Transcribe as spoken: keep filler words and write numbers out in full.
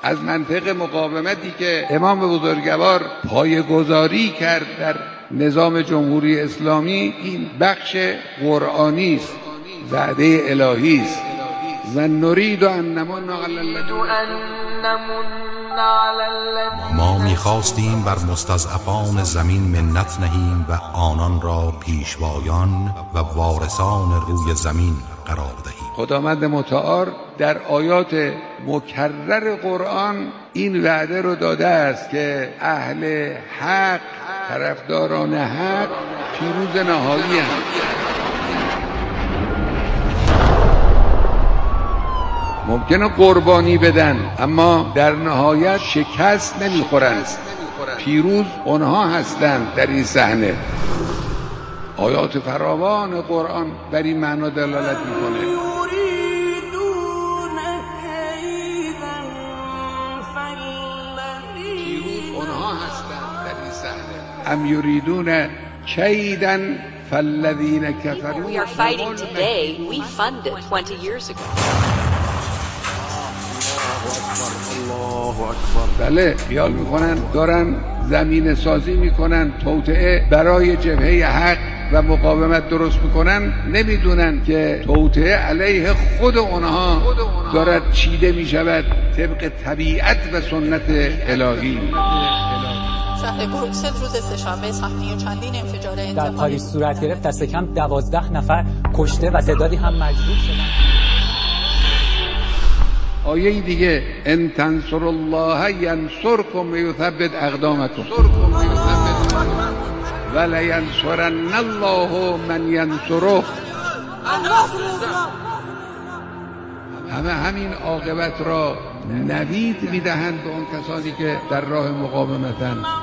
از منطق مقاومتی که امام بزرگوار پایه‌گذاری کرد در نظام جمهوری اسلامی، این بخش قرآنی است، وعده الهی است. و نرید ان نمن علی الذین، ما می‌خواستیم بر مستضعفان زمین منت نهیم و آنان را پیشوایان و وارثان روی زمین قرار دهیم. خداوند متعال در آیات مکرر قرآن این وعده رو داده است که اهل حق، طرفداران حق پیروز نهایی هستند. ممکنه قربانی بدن اما در نهایت شکست نمیخورند. پیروز اونها هستند در این صحنه. آیات فراوان قرآن بر این معنا دلالت میکنه. پیروز اونها هستند در این صحنه. ام یریدون کیدا فالذین کفروا. We are fighting today, we funded twenty years ago. بله، خیال میکنن دارن زمین سازی میکنن، توطئه برای جبهه حق و مقاومت درست میکنن، نمیدونن که توطئه علیه خود اونها دارد چیده میشود طبق طبیعت و سنت الهی. شهر بروکسل روز سه‌شنبه صحنه چندین انفجار انتحاری در پاریس صورت گرفت. دست کم دوازده نفر کشته و تعدادی هم مجروح شدند. آیه دیگه ان تنصر الله ینصرکم و یثبت اقدامکم و لینصرن الله من ینصره. همه همین عاقبت را نوید میدهند به اون کسانی که در راه مقاومتند.